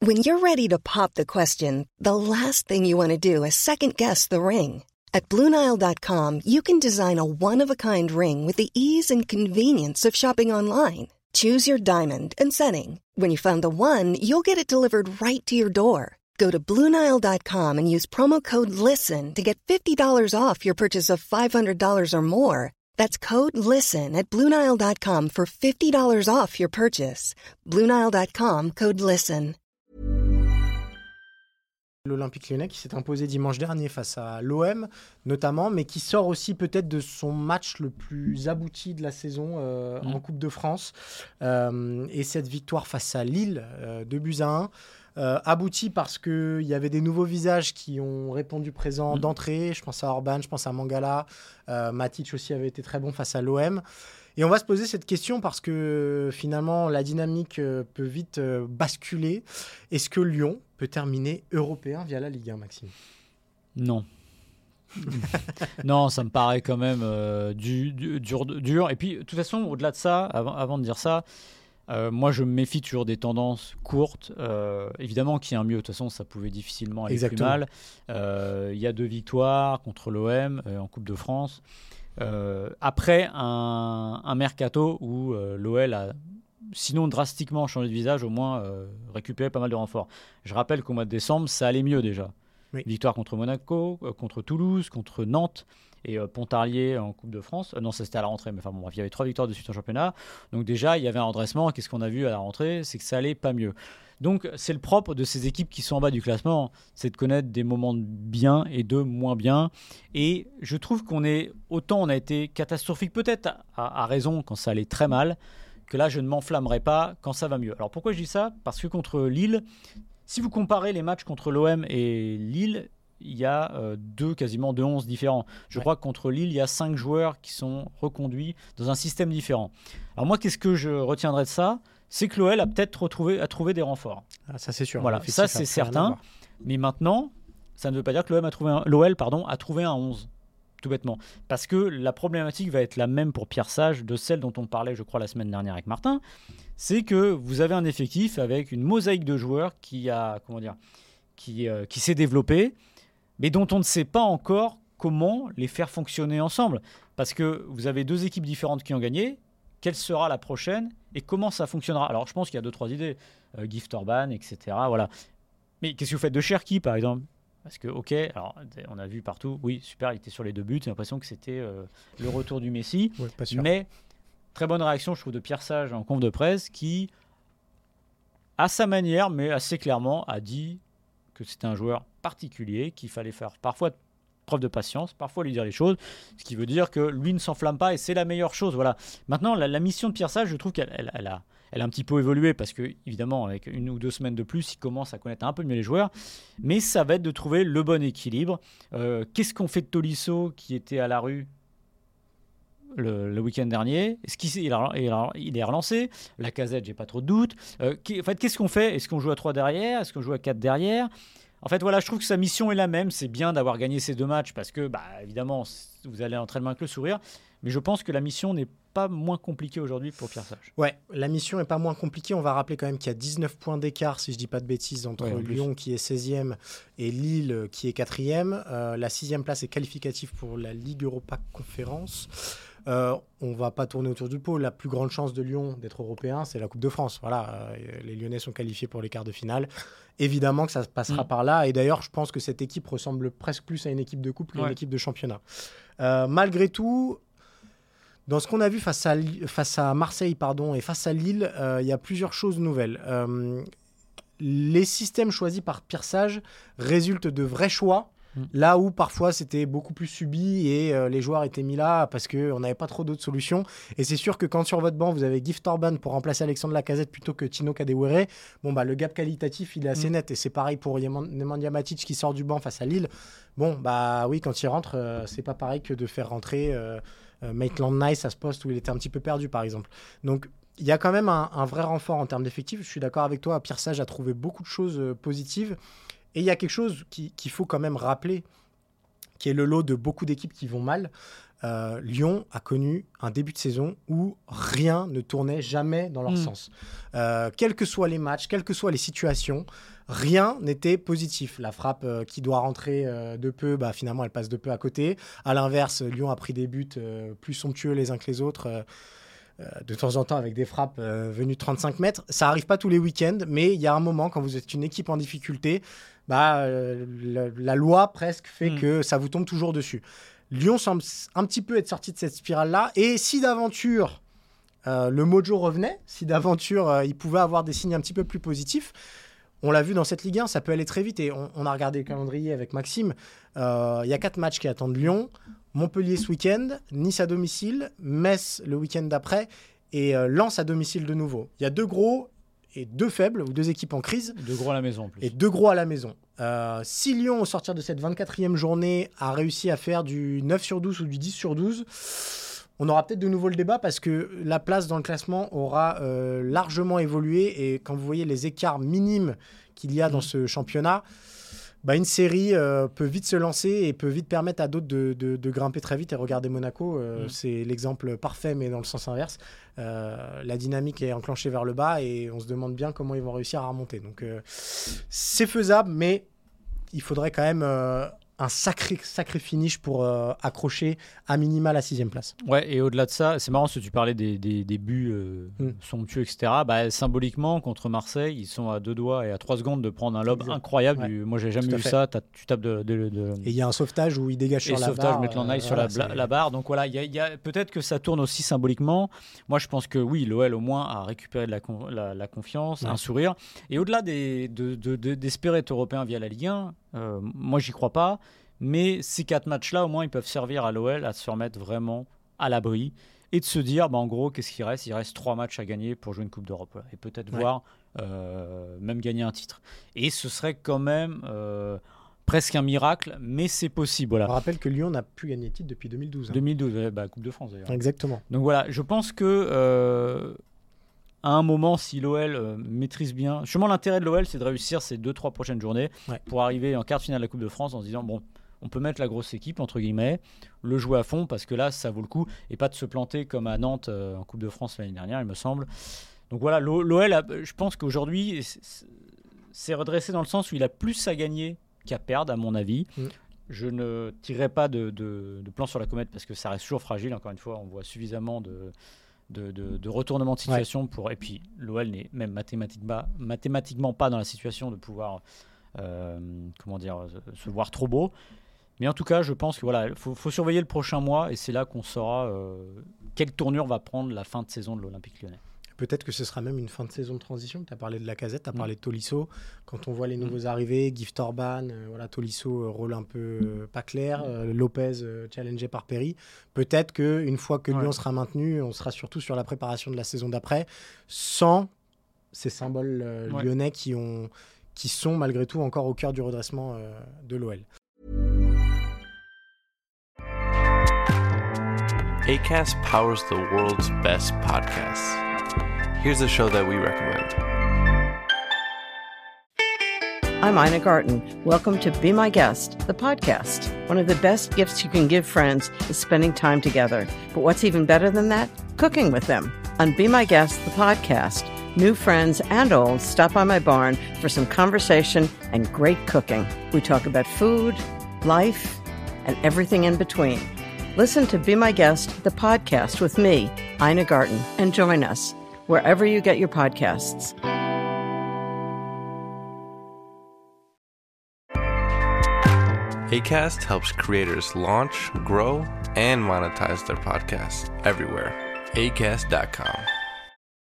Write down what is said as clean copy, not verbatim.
When you're ready to pop the question, the last thing you want to do is second-guess the ring. At BlueNile.com, you can design a one-of-a-kind ring with the ease and convenience of shopping online. Choose your diamond and setting. When you find the one, you'll get it delivered right to your door. Go to BlueNile.com and use promo code LISTEN to get $50 off your purchase of $500 or more. That's code LISTEN at BlueNile.com for $50 off your purchase. BlueNile.com, code LISTEN. L'Olympique Lyonnais qui s'est imposé dimanche dernier face à l'OM notamment, mais qui sort aussi peut-être de son match le plus abouti de la saison en Coupe de France. Et cette victoire face à Lille, 2-1, abouti parce qu'il y avait des nouveaux visages qui ont répondu présent d'entrée. Je pense à Orban, je pense à Mangala. Matic aussi avait été très bon face à l'OM. Et on va se poser cette question parce que finalement, la dynamique peut vite basculer. Est-ce que Lyon peut terminer européen via la Ligue 1, Maxime ? Non. Non, ça me paraît quand même dur. Et puis, de toute façon, au-delà de ça, avant de dire ça, moi, je me méfie toujours des tendances courtes. Évidemment qu'il y a un mieux. De toute façon, ça pouvait difficilement aller plus mal. Il y a 2 victoires contre l'OM en Coupe de France. Après un mercato où l'OL a sinon drastiquement changé de visage, au moins récupéré pas mal de renforts. Je rappelle qu'au mois de décembre, ça allait mieux déjà. Oui. Victoire contre Monaco, contre Toulouse, contre Nantes et Pontarlier en Coupe de France. Non, ça c'était à la rentrée, mais enfin bon, bref, il y avait 3 victoires de suite en championnat. Donc déjà, il y avait un redressement. Qu'est-ce qu'on a vu à la rentrée ? C'est que ça allait pas mieux. Donc c'est le propre de ces équipes qui sont en bas du classement, c'est de connaître des moments de bien et de moins bien. Et je trouve autant on a été catastrophique peut-être à raison quand ça allait très mal, que là je ne m'enflammerai pas quand ça va mieux. Alors pourquoi je dis ça ? Parce que contre Lille, si vous comparez les matchs contre l'OM et Lille, il y a quasiment 2 11 différents. Je crois que contre Lille, il y a 5 joueurs qui sont reconduits dans un système différent. Alors moi, qu'est-ce que je retiendrai de ça ? C'est que l'OL a peut-être trouvé des renforts. Ah, ça c'est sûr. Voilà, ça c'est certain. Mais maintenant, ça ne veut pas dire que l'OL a trouvé un 11, tout bêtement. Parce que la problématique va être la même pour Pierre Sage, de celle dont on parlait, je crois, la semaine dernière avec Martin. C'est que vous avez un effectif avec une mosaïque de joueurs qui s'est développée, mais dont on ne sait pas encore comment les faire fonctionner ensemble. Parce que vous avez 2 équipes différentes qui ont gagné. Quelle sera la prochaine et comment ça fonctionnera ? Alors, je pense qu'il y a 2-3 idées. Gift Orban, etc. Voilà. Mais qu'est-ce que vous faites de Cherki, par exemple ? Parce que, ok, alors, on a vu partout, oui, super, il était sur les 2 buts. J'ai l'impression que c'était le retour du Messi. Ouais, pas sûr. Mais très bonne réaction, je trouve, de Pierre Sage en conf de presse qui, à sa manière, mais assez clairement, a dit que c'était un joueur particulier, qu'il fallait faire parfois preuve de patience, parfois lui dire les choses, ce qui veut dire que lui ne s'enflamme pas et c'est la meilleure chose. Voilà. Maintenant, la mission de Pierre Sage, je trouve qu'elle a un petit peu évolué parce que, évidemment, avec 1 ou 2 semaines de plus, il commence à connaître un peu mieux les joueurs, mais ça va être de trouver le bon équilibre. Qu'est-ce qu'on fait de Tolisso qui était à la rue le week-end dernier? Est-ce qu'il est relancé? Lacazette, j'ai pas trop de doutes. Qu'est-ce qu'on fait? Est-ce qu'on joue à 3 derrière? Est-ce qu'on joue à 4 derrière? En fait, voilà, je trouve que sa mission est la même. C'est bien d'avoir gagné ces 2 matchs parce que, évidemment, vous allez entrer le main avec le sourire. Mais je pense que la mission n'est pas moins compliquée aujourd'hui pour Pierre Sage. Ouais, la mission n'est pas moins compliquée. On va rappeler quand même qu'il y a 19 points d'écart, si je ne dis pas de bêtises, entre Lyon qui est 16e et Lille qui est 4e. La 6e place est qualificative pour la Ligue Europa Conférence. On ne va pas tourner autour du pot. La plus grande chance de Lyon d'être européen, c'est la Coupe de France. Voilà, les Lyonnais sont qualifiés pour les quarts de finale. Évidemment que ça passera par là. Et d'ailleurs, je pense que cette équipe ressemble presque plus à une équipe de coupe qu'à une équipe de championnat. Malgré tout, dans ce qu'on a vu face à Marseille et face à Lille, il y a plusieurs choses nouvelles. Les systèmes choisis par Pierre Sage résultent de vrais choix. Là où parfois c'était beaucoup plus subi et les joueurs étaient mis là parce qu'on n'avait pas trop d'autres solutions. Et c'est sûr que quand sur votre banc vous avez Gift Orban pour remplacer Alexandre Lacazette plutôt que Tino Kadewere, le gap qualitatif il est assez net. Et c'est pareil pour Nemanja Matic qui sort du banc face à Lille. Quand il rentre, c'est pas pareil que de faire rentrer Maitland-Nice à ce poste où il était un petit peu perdu par exemple. Donc il y a quand même un vrai renfort en termes d'effectifs. Je suis d'accord avec toi, Pierre Sage a trouvé beaucoup de choses positives. Et il y a quelque chose qu'il faut quand même rappeler, qui est le lot de beaucoup d'équipes qui vont mal. Lyon a connu un début de saison où rien ne tournait jamais dans leur sens. Quels que soient les matchs, quelles que soient les situations, rien n'était positif. La frappe qui doit rentrer de peu, finalement, elle passe de peu à côté. À l'inverse, Lyon a pris des buts plus somptueux les uns que les autres, de temps en temps avec des frappes venues de 35 mètres. Ça n'arrive pas tous les week-ends, mais il y a un moment, quand vous êtes une équipe en difficulté, la loi presque fait que ça vous tombe toujours dessus. Lyon semble un petit peu être sorti de cette spirale-là. Et si d'aventure, le mojo revenait, si d'aventure, il pouvait avoir des signes un petit peu plus positifs, on l'a vu dans cette Ligue 1, ça peut aller très vite. Et on a regardé le calendrier avec Maxime. Il y a 4 matchs qui attendent Lyon. Montpellier ce week-end, Nice à domicile, Metz le week-end d'après et Lens à domicile de nouveau. Il y a 2 gros et 2 faibles, ou 2 équipes en crise. 2 gros à la maison en plus. Et 2 gros à la maison. Si Lyon, au sortir de cette 24e journée, a réussi à faire du 9 sur 12 ou du 10 sur 12, on aura peut-être de nouveau le débat parce que la place dans le classement aura largement évolué. Et quand vous voyez les écarts minimes qu'il y a dans ce championnat, une série peut vite se lancer et peut vite permettre à d'autres de grimper très vite. Et regardez Monaco, c'est l'exemple parfait, mais dans le sens inverse. La dynamique est enclenchée vers le bas et on se demande bien comment ils vont réussir à remonter. Donc c'est faisable, mais il faudrait quand même un sacré finish pour accrocher à minima la 6e place. Ouais, et au-delà de ça, c'est marrant parce que tu parlais des buts somptueux, etc. Symboliquement, contre Marseille, ils sont à 2 doigts et à 3 secondes de prendre un lob incroyable. Moi, j'ai jamais vu ça. Tu tapes Et il y a un sauvetage où il dégage sur la barre. Et sauvetage, Maitland-Niles sur la barre. Donc voilà, il y a peut-être que ça tourne aussi symboliquement. Moi, je pense que oui, l'OL au moins a récupéré de la confiance, un sourire. Et au-delà d'espérer être européen via la Ligue 1, moi, j'y crois pas. Mais ces 4 matchs-là, au moins, ils peuvent servir à l'OL à se remettre vraiment à l'abri et de se dire, en gros, qu'est-ce qu'il reste ? Il reste 3 matchs à gagner pour jouer une Coupe d'Europe. Et peut-être voir même gagner un titre. Et ce serait quand même presque un miracle, mais c'est possible. Voilà. On rappelle que Lyon n'a plus gagné de titre depuis 2012. 2012, Coupe de France d'ailleurs. Exactement. Donc voilà, je pense que... à un moment, si l'OL maîtrise bien... Justement, l'intérêt de l'OL, c'est de réussir ces 2-3 prochaines journées pour arriver en quart de finale de la Coupe de France en se disant, on peut mettre la grosse équipe, entre guillemets, le jouer à fond, parce que là, ça vaut le coup, et pas de se planter comme à Nantes en Coupe de France l'année dernière, il me semble. Donc voilà, l'OL, je pense qu'aujourd'hui, c'est redressé dans le sens où il a plus à gagner qu'à perdre, à mon avis. Je ne tirerai pas de plan sur la comète, parce que ça reste toujours fragile, encore une fois, on voit suffisamment de retournement de situation et puis l'OL n'est même mathématiquement pas dans la situation de pouvoir se voir trop beau, mais en tout cas je pense que faut surveiller le prochain mois et c'est là qu'on saura quelle tournure va prendre la fin de saison de l'Olympique Lyonnais. Peut-être que ce sera même une fin de saison de transition. Tu as parlé de Lacazette, tu as parlé de Tolisso. Quand on voit les nouveaux arrivés, Gift Orban, Tolisso, rôle un peu pas clair, Lopez challengé par Perry. Peut-être qu'une fois que Lyon sera maintenu, on sera surtout sur la préparation de la saison d'après, sans ces symboles lyonnais qui sont malgré tout encore au cœur du redressement de l'OL. Acast powers the world's best podcasts. Here's a show that we recommend. I'm Ina Garten. Welcome to Be My Guest, the podcast. One of the best gifts you can give friends is spending time together. But what's even better than that? Cooking with them. On Be My Guest, the podcast, new friends and old stop by my barn for some conversation and great cooking. We talk about food, life, and everything in between. Listen to Be My Guest, the podcast with me, Ina Garten, and join us wherever you get your podcasts. Acast helps creators launch, grow, and monetize their podcasts everywhere. Acast.com.